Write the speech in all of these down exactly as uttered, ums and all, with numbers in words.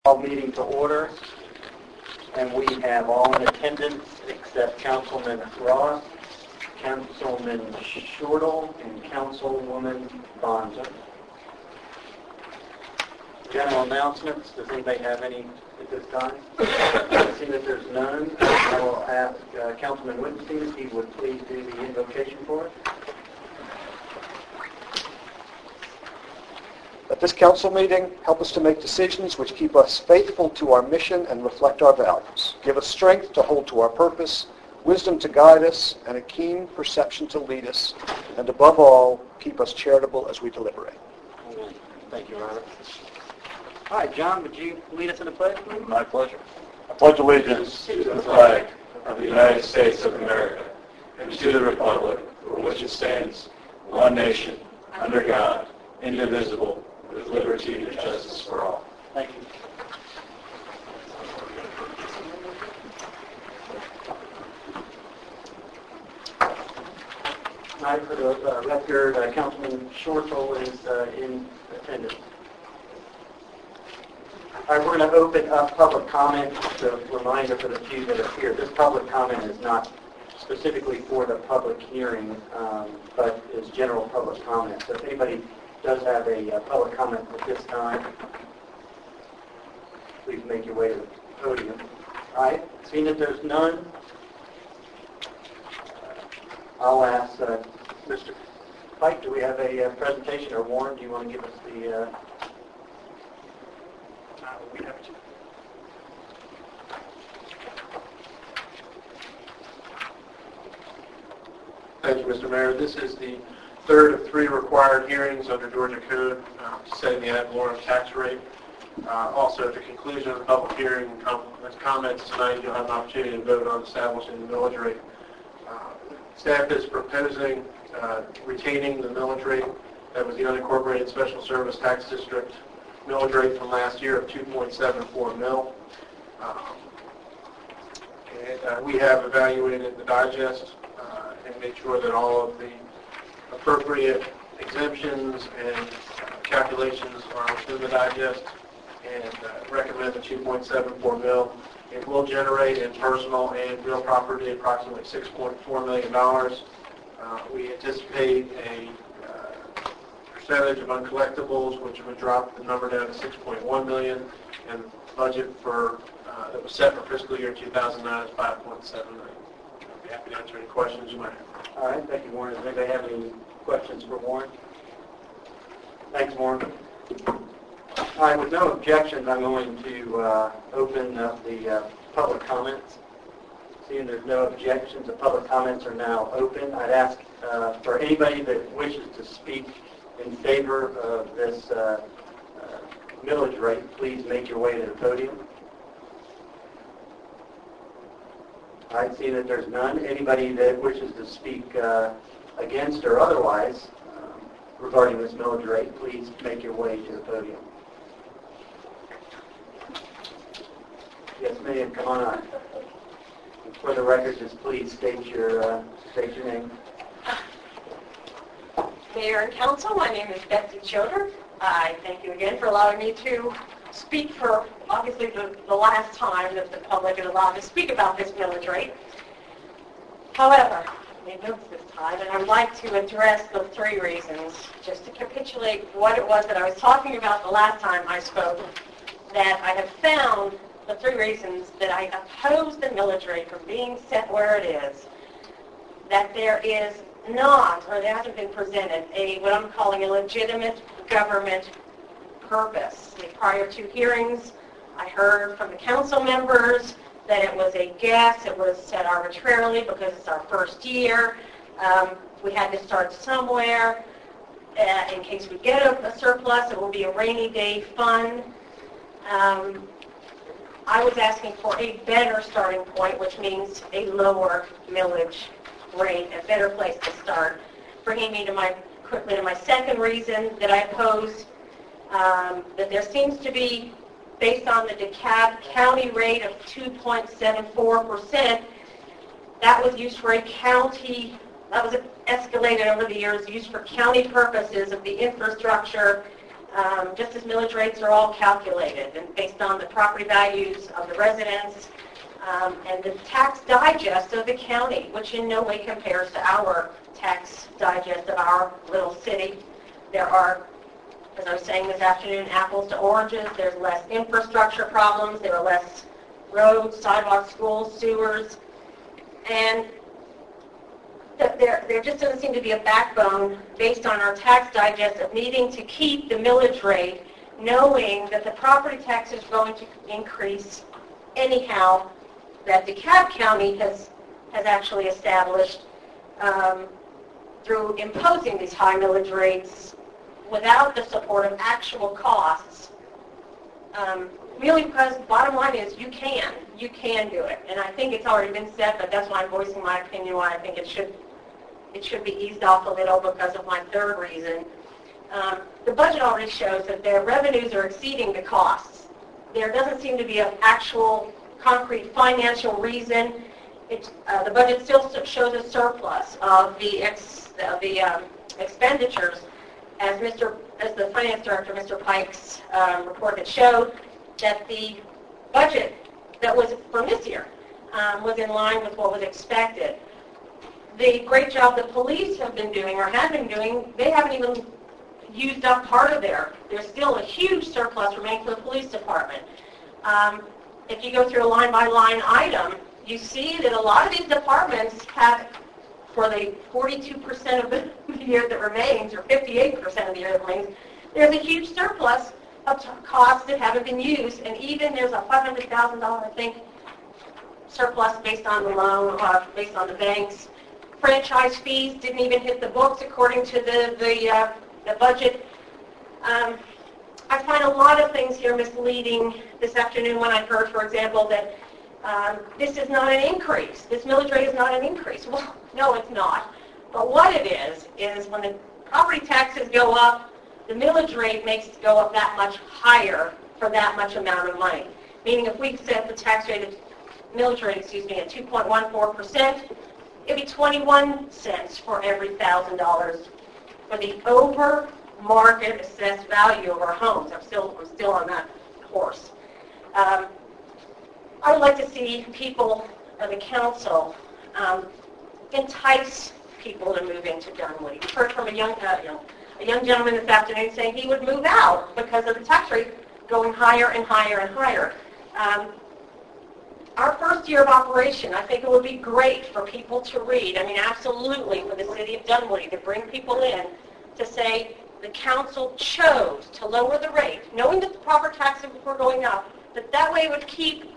Call meeting to order, and we have all in attendance except Councilman Ross, Councilman Shortle, and Councilwoman Bonza. General announcements. Does anybody have any at this time? Seeing that there's none, I will ask uh, Councilman Wittenstein if he would please do the invocation for us. At this council meeting, help us to make decisions which keep us faithful to our mission and reflect our values. Give us strength to hold to our purpose, wisdom to guide us, and a keen perception to lead us. And above all, keep us charitable as we deliberate. Amen. Thank you, Robert. All right, John, would you lead us in the pledge, please? My pleasure. I pledge allegiance to the flag of the United States of America and to the republic for which it stands, one nation, under God, indivisible, with liberty and justice for all. Thank you. All right, for the uh, record, uh, Councilman Shortle is uh, in attendance. All right, we're going to open up public comment. Just a reminder for the few that are here, this public comment is not specifically for the public hearing, um, but is general public comment. So if anybody does have a uh, public comment at this time, please make your way to the podium. All right, seeing that there's none, I'll ask uh, Mister Pike, do we have a uh, presentation, or Warren, do you want to give us the... Uh, uh, we have to. Thank you, Mister Mayor. This is the third of three required hearings under Georgia Code uh, setting the ad valorem tax rate. Uh, also, at the conclusion of the public hearing and com- comments tonight, you'll have an opportunity to vote on establishing the millage rate. Uh, staff is proposing uh, retaining the millage rate that was the unincorporated special service tax district millage rate from last year of two point seven four mil. Um, and uh, we have evaluated the digest uh, and made sure that all of the appropriate exemptions and uh, calculations are within the digest, and uh, recommend the two point seven four mil. It will generate in personal and real property approximately six point four million dollars. Uh, we anticipate a uh, percentage of uncollectibles, which would drop the number down to six point one million dollars, and budget for uh, that was set for fiscal year two thousand nine is five point seven million dollars. I'd be happy to answer any questions you might have. All right, thank you, Warren. Does anybody have any questions for Warren? Thanks, Warren. All right, with no objections, I'm going to uh, open up the uh, public comments. Seeing there's no objections, the public comments are now open. I'd ask uh, for anybody that wishes to speak in favor of this uh, uh, millage rate, please make your way to the podium. All right, seeing that there's none, anybody that wishes to speak uh, against or otherwise um, regarding this millage rate, please make your way to the podium. Yes, ma'am, come on up. For the record, just please state your uh, state your name. Mayor and Council, my name is Betsy Choder. I thank you again for allowing me to speak for, obviously, the, the last time that the public is allowed to speak about this millage rate. However, I made notes this time, and I would like to address the three reasons, just to capitulate what it was that I was talking about the last time I spoke, that I have found the three reasons that I oppose the millage rate from being set where it is, that there is not, or there hasn't been presented, a what I'm calling a legitimate government purpose. The prior two hearings, I heard from the council members that it was a guess, it was set arbitrarily because it's our first year. Um, we had to start somewhere. Uh, in case we get a, a surplus, it will be a rainy day fund. Um, I was asking for a better starting point, which means a lower millage rate, a better place to start. Bringing me to my quickly to my second reason that I oppose um, that there seems to be, based on the DeKalb County rate of two point seven four percent, that was used for a county, that was escalated over the years, used for county purposes of the infrastructure um, just as millage rates are all calculated and based on the property values of the residents um, and the tax digest of the county, which in no way compares to our tax digest of our little city. There are, as I was saying this afternoon, apples to oranges. There's less infrastructure problems. There are less roads, sidewalks, schools, sewers. And th- there, there just doesn't seem to be a backbone based on our tax digest of needing to keep the millage rate, knowing that the property tax is going to increase anyhow, that DeKalb County has, has actually established um, through imposing these high millage rates without the support of actual costs. Um, really, because bottom line is you can. You can do it. And I think it's already been said, but that's why I'm voicing my opinion why I think it should it should be eased off a little because of my third reason. Um, the budget already shows that their revenues are exceeding the costs. There doesn't seem to be an actual concrete financial reason. It, uh, the budget still shows a surplus of the ex, of the um, expenditures, as Mister as the finance director, Mister Pike's um, report had showed, that the budget that was from this year um, was in line with what was expected. The great job the police have been doing or have been doing, they haven't even used up part of their. There's still a huge surplus remaining for the police department. Um, if you go through a line-by-line item, you see that a lot of these departments have, for the forty-two percent of the year that remains, or fifty-eight percent of the year that remains, there's a huge surplus of t- costs that haven't been used, and even there's a five hundred thousand dollars, I think, surplus based on the loan, uh, based on the banks. Franchise fees didn't even hit the books according to the the, uh, the budget. Um, I find a lot of things here misleading this afternoon when I heard, for example, that um, this is not an increase. This millage rate is not an increase. Well, no, it's not. But what it is, is when the property taxes go up, the millage rate makes it go up that much higher for that much amount of money. Meaning if we set the tax rate, of, millage rate, excuse me, at two point one four percent, it'd be twenty-one cents for every one thousand dollars for the over market assessed value of our homes. I'm still, I'm still on that horse. Um, I would like to see people, or the council, um, entice people to move into Dunwoody. We've heard from a young, uh, you know, a young gentleman this afternoon saying he would move out because of the tax rate going higher and higher and higher. Um, our first year of operation, I think it would be great for people to read. I mean, absolutely, for the city of Dunwoody to bring people in to say the council chose to lower the rate, knowing that the property taxes were going up, but that way it would keep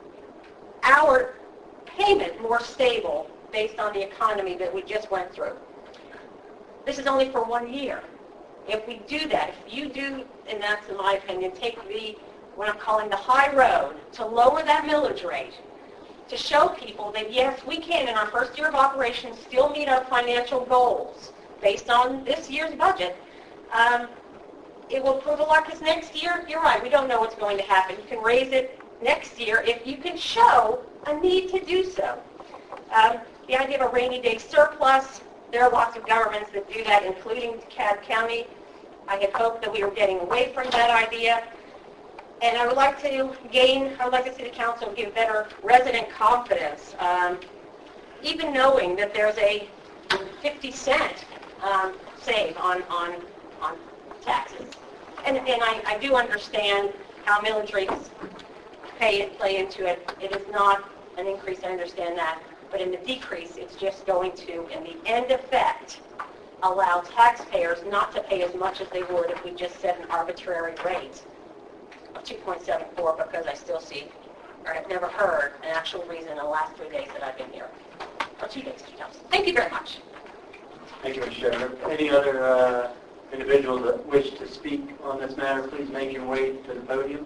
our payment more stable based on the economy that we just went through. This is only for one year. If we do that, if you do, and that's in my opinion, take the, what I'm calling the high road, to lower that millage rate, to show people that yes, we can, in our first year of operation, still meet our financial goals based on this year's budget, um, it will prove a lot, because next year, you're right, we don't know what's going to happen. You can raise it next year if you can show a need to do so. Um, the idea of a rainy day surplus, there are lots of governments that do that, including DeKalb County. I had hoped that we were getting away from that idea. And I would like to gain, I would like to see the council give better resident confidence, um, even knowing that there's a fifty cent um, save on, on, on taxes. And, and I, I do understand how millage rates pay play into it. It is not an increase, I understand that. But in the decrease, it's just going to, in the end effect, allow taxpayers not to pay as much as they would if we just set an arbitrary rate of two point seven four, because I still see, or have never heard, an actual reason in the last three days that I've been here. Or two days, two times. Thank you very much. Thank you, Miz Sheridan. Any other uh, individuals that wish to speak on this matter, please make your way to the podium.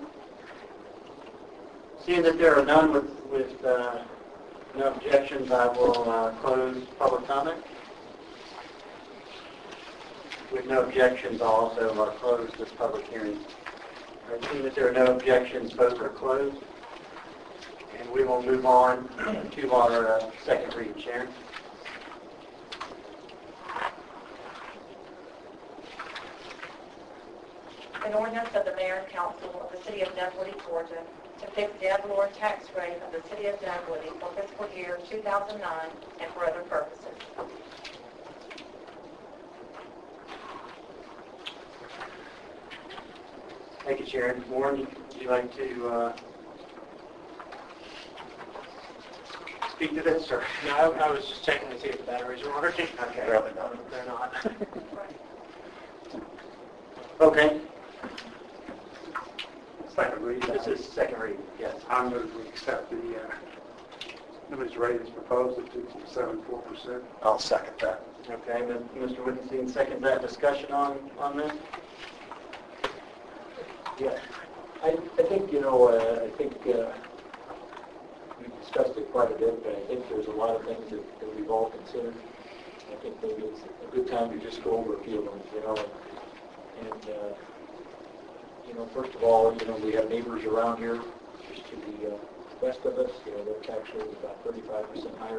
Seeing that there are none with, with uh, no objections, I will uh, close public comment. With no objections, I'll also uh, close this public hearing. All right, seeing that there are no objections, both are closed. And we will move on to our uh, second reading. Sharon? An ordinance of the mayor and council of the city of Dunwoody, Georgia, to fix the ad valorem tax rate of the city of Dunwoody for fiscal year two thousand nine and for other purposes. Thank you, Sharon. Warren, would you like to uh, speak to this, or? No, I, I was just checking to see if the batteries are working. Okay. Really not. They're not. Okay. Second read. This is second reading, yes. I move we accept the uh, millage rate as proposed at two point seven four percent. I'll second that. Okay, Mister Wittenstein, second that discussion on, on this? Yeah, I, I think, you know, uh, I think uh, we discussed it quite a bit, but I think there's a lot of things that, that we've all considered. I think maybe it's a good time to just go over a few of them, you know. And, uh, you know, first of all, you know, we have neighbors around here just to the uh, west of us. You know, their tax rate is about thirty-five percent higher.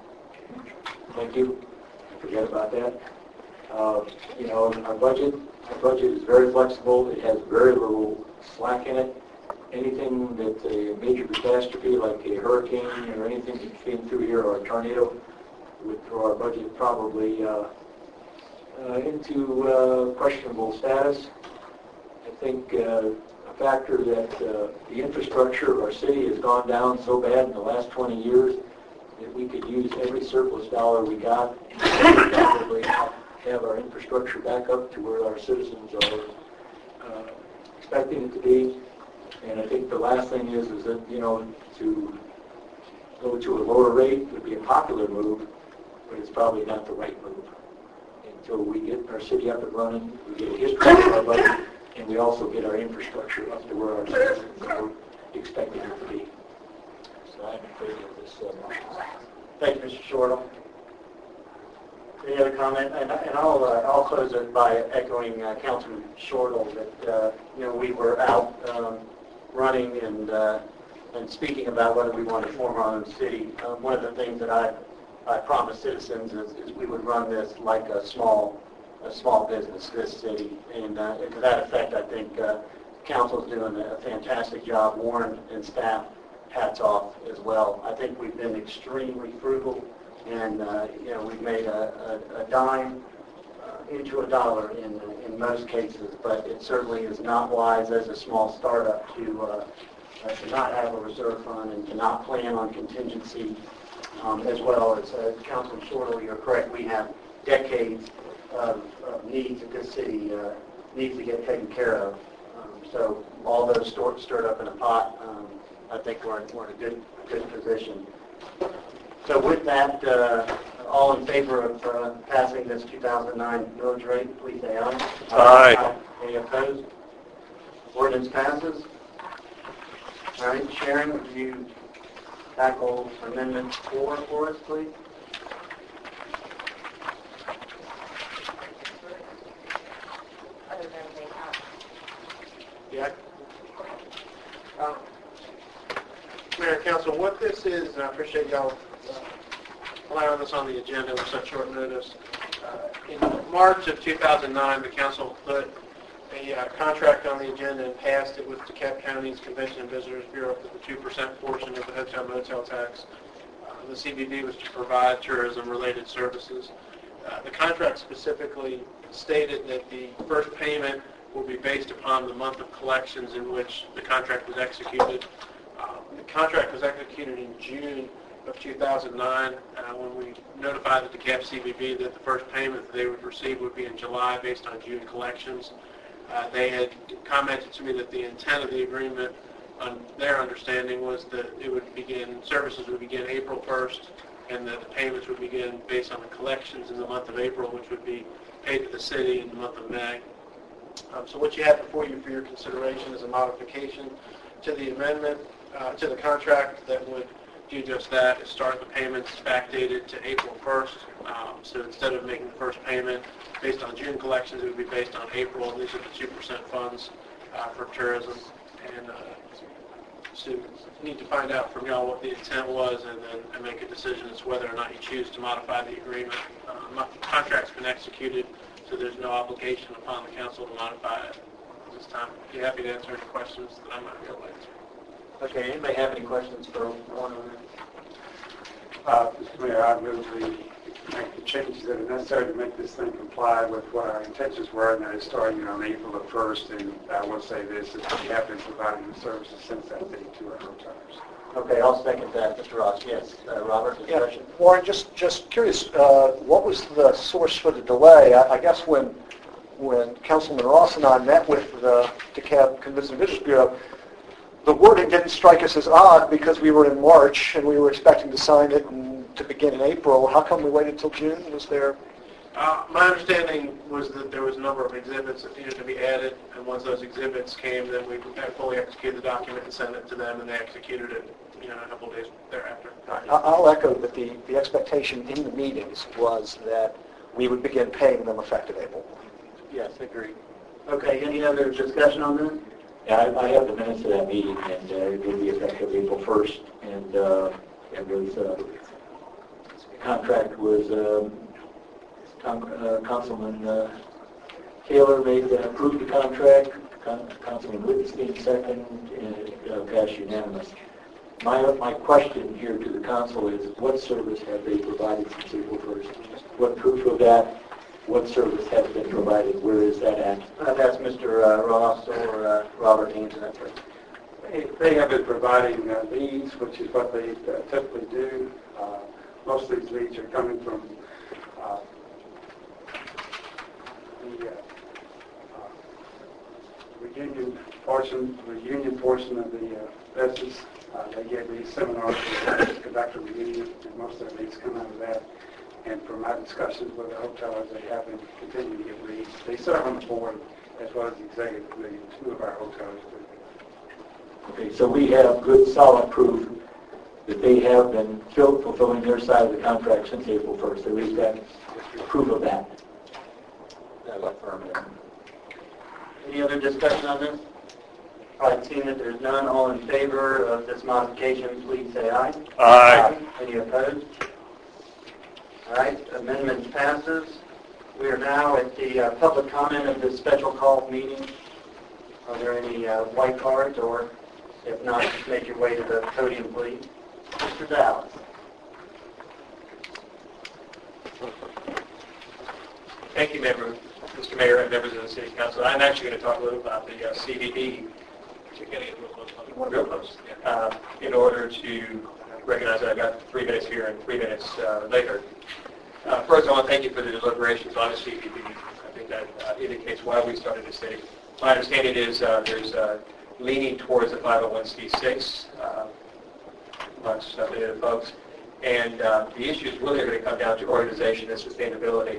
Thank you. Forget about that. Uh, you know, our budget, our budget is very flexible. It has very little slack in it. Anything that a major catastrophe like a hurricane or anything that came through here or a tornado would throw our budget probably uh, uh, into uh, questionable status. I think uh, a factor that uh, the infrastructure of our city has gone down so bad in the last twenty years that we could use every surplus dollar we got and probably have our infrastructure back up to where our citizens are uh, expecting it to be. And I think the last thing is, is that, you know, to go to a lower rate would be a popular move, but it's probably not the right move. Until we get our city up and running, we get a history of our budget, and we also get our infrastructure up to where our citizens are expecting it to be. So I'm in favor of this uh, motion. Thank you, Mister Shortle. Any other comment? And, and I'll, uh, I'll close it by echoing uh, Councilman Shortle that, uh, you know, we were out um, running and uh, and speaking about whether we want to form our own city. Um, one of the things that I, I promised citizens is, is we would run this like a small a small business, this city. And, uh, and to that effect, I think uh, Council's doing a fantastic job. Warren and staff, hats off as well. I think we've been extremely frugal. And, uh, you know, we've made a, a, a dime uh, into a dollar in, in most cases, but it certainly is not wise as a small startup to, uh, uh, to not have a reserve fund and to not plan on contingency, um, as well as uh, Councilman Shortle, you're correct, we have decades of, of needs that this city uh, needs to get taken care of. Um, so all those stirred, stirred up in a pot, um, I think we're in, we're in a good, good position. So with that, uh, all in favor of uh, passing this two thousand nine millage rate, please say aye. Aye. Aye. Any opposed? Ordinance passes. All right, Sharon, would you tackle Amendment four for us, please? Other than the, uh, Yeah. Um, Mayor and Council, what this is, and I appreciate y'all uh, allowing us on the agenda with such short notice. Uh, in March of two thousand nine, the council put a uh, contract on the agenda and passed it with DeKalb County's Convention and Visitors Bureau for the two percent portion of the hotel motel tax. Uh, the C B D was to provide tourism-related services. Uh, the contract specifically stated that the first payment will be based upon the month of collections in which the contract was executed. Uh, the contract was executed in June of two thousand nine uh, when we notified the DeKalb C B B that the first payment that they would receive would be in July based on June collections. Uh, they had commented to me that the intent of the agreement, on their understanding, was that it would begin, services would begin April first, and that the payments would begin based on the collections in the month of April, which would be paid to the city in the month of May. Um, so what you have before you for your consideration is a modification to the amendment, uh, to the contract that would do just that, is start the payments backdated to April first. Um, so instead of making the first payment based on June collections, it would be based on April. And these are the two percent funds uh, for tourism. And uh, so you need to find out from y'all what the intent was and then and make a decision as to whether or not you choose to modify the agreement. Uh, the contract's been executed, so there's no obligation upon the council to modify it. this time. Be happy to answer any questions that I might be able to answer. Okay, anybody have any questions for Warren on that? Uh, Mister Mayor, I move we make the changes that are necessary to make this thing comply with what our intentions were, and that is starting on April the first. And I will say this, is we have been providing the services since that date to our hotels. Okay, I'll second that. Mister Ross, yes. Uh, Robert, Yeah, discussion? Warren, just, just curious, uh, what was the source for the delay? I, I guess when, when Councilman Ross and I met with the DeKalb Convention and Visitors Bureau, the wording didn't strike us as odd because we were in March and we were expecting to sign it and to begin in April. How come we waited till June? Was there? Uh, my understanding was that there was a number of exhibits that needed to be added, and once those exhibits came, then we fully executed the document and sent it to them, and they executed it, you know, a couple of days thereafter. I- I'll echo that the, the expectation in the meetings was that we would begin paying them effective April. Yes, agreed. Okay, any other discussion on this? Yeah, I, I have the minutes of that meeting, and uh, it will be effective April first, and uh, it was, uh, the contract was, um, Con- uh, Councilman uh, Taylor made, uh, approved the contract, Con- Councilman Wittgenstein second, and uh, passed unanimous. My, my question here to the council is, what service have they provided since April first? What proof of that? What service has been provided? Where is that at? Uh, That's Mister uh, Ross or uh, Robert Haynes in that case. They- They have been providing uh, leads, which is what they uh, typically do. Uh, Most of these leads are coming from uh, the uh, uh, reunion portion, reunion portion of the uh, business. Uh, They give these seminars to conduct a reunion, and most of the leads come out of that. And from my discussions with the hotels, they have been continuing to get leads. They serve on the board as well as the executive committee, two of our hotels do. Okay, so we have good solid proof that they have been fill- fulfilling their side of the contract since April first. So we've got proof of that. Affirmative. Any other discussion on this? All right, seeing that there's none, all in favor of this modification, please say aye. Aye. Any opposed? All right, amendment passes. We are now at the uh, public comment of this special call meeting. Are there any uh, white cards, or if not, just make your way to the podium, please. Mister Dallas. Thank you, member, Mister Mayor, and members of the City Council. I'm actually going to talk a little about the uh, C B D, to get it real close, real close, uh, in order to recognize that I've got three minutes here and three minutes uh, later. Uh, first, I want to thank you for the deliberations on the C B D. I think that uh, indicates why we started the city. My understanding is uh, there's uh, leaning towards the five oh one c six uh, amongst uh, the folks, and uh, the issues really are going to come down to organization and sustainability.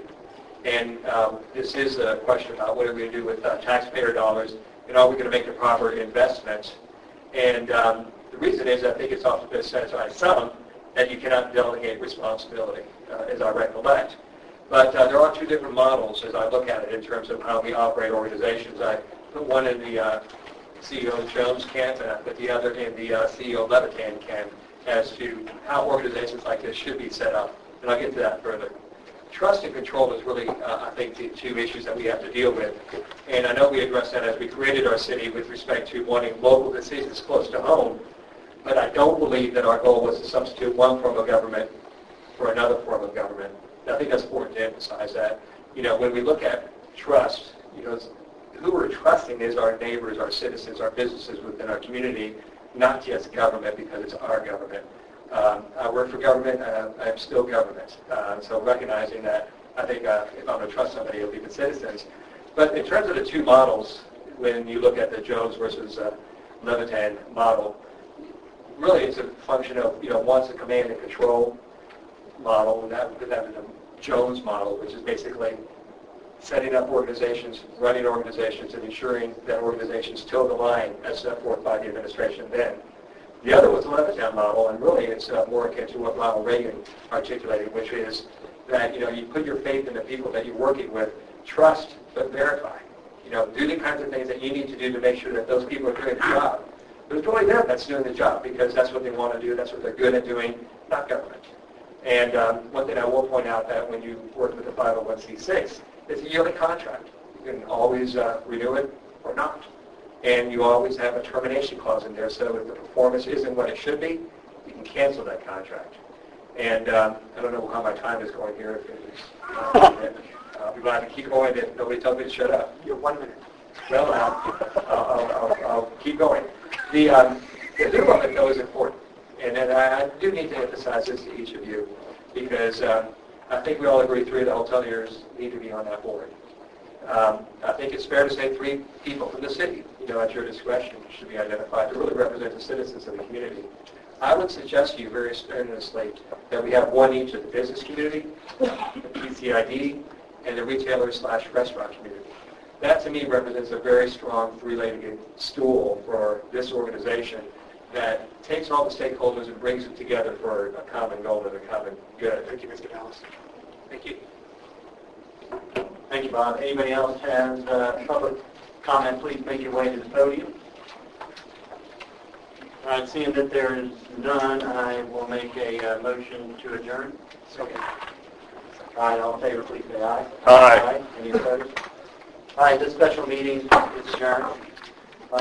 And um, this is a question about what are we going to do with uh, taxpayer dollars, and are we going to make the proper investments? And um, the reason is I think it's often been said by some that you cannot delegate responsibility, uh, as I recollect. But uh, there are two different models as I look at it in terms of how we operate organizations. I put one in the uh, C E O Jones camp and I put the other in the uh, C E O Levitan camp as to how organizations like this should be set up. And I'll get to that further. Trust and control is really, uh, I think, the two issues that we have to deal with. And I know we addressed that as we created our city with respect to wanting local decisions close to home. But I don't believe that our goal was to substitute one form of government for another form of government. I think that's important to emphasize that. You know, when we look at trust, you know, who we're trusting is our neighbors, our citizens, our businesses within our community, not just government because it's our government. Um, I work for government, uh, I'm still government. Uh, so recognizing that, I think uh, if I'm going to trust somebody, it'll be the citizens. But in terms of the two models, when you look at the Jones versus uh, Levitan model, really it's a function of, you know, one's a command and control model, and that would have been the Jones model, which is basically setting up organizations, running organizations, and ensuring that organizations toe the line as set forth by the administration then. The other was the Levitan model, and really it's uh, more akin to what Ronald Reagan articulated, which is that, you know, you put your faith in the people that you're working with, trust but verify. You know, do the kinds of things that you need to do to make sure that those people are doing the job. But it's really them that's doing the job because that's what they want to do, that's what they're good at doing, not government. And um, one thing I will point out that when you work with the five oh one c six, it's a yearly contract. You can always uh, renew it or not. And you always have a termination clause in there, so if the performance isn't what it should be, you can cancel that contract. And um, I don't know how my time is going here. If it's, uh, I'll be glad to keep going if nobody tells me to shut up. You have one minute. Well, I'll, I'll, I'll, I'll keep going. The, um, the new one, though, is important. And, and I do need to emphasize this to each of you, because um, I think we all agree three of the hoteliers need to be on that board. Um, I think it's fair to say three people from the city, you know, at your discretion, should be identified to really represent the citizens of the community. I would suggest to you very earnestly that we have one each of the business community, the P C I D, and the retailer slash restaurant community. That to me represents a very strong three-legged stool for this organization that takes all the stakeholders and brings them together for a common goal and a common good. Thank you, Mister Dallas. Thank you. Thank you, Bob. Anybody else has uh, public comment, please make your way to the podium. All right, seeing that there is none, I will make a uh, motion to adjourn. Okay. All right, all in favor, please say aye. Aye. Any opposed? All right, this special meeting is adjourned.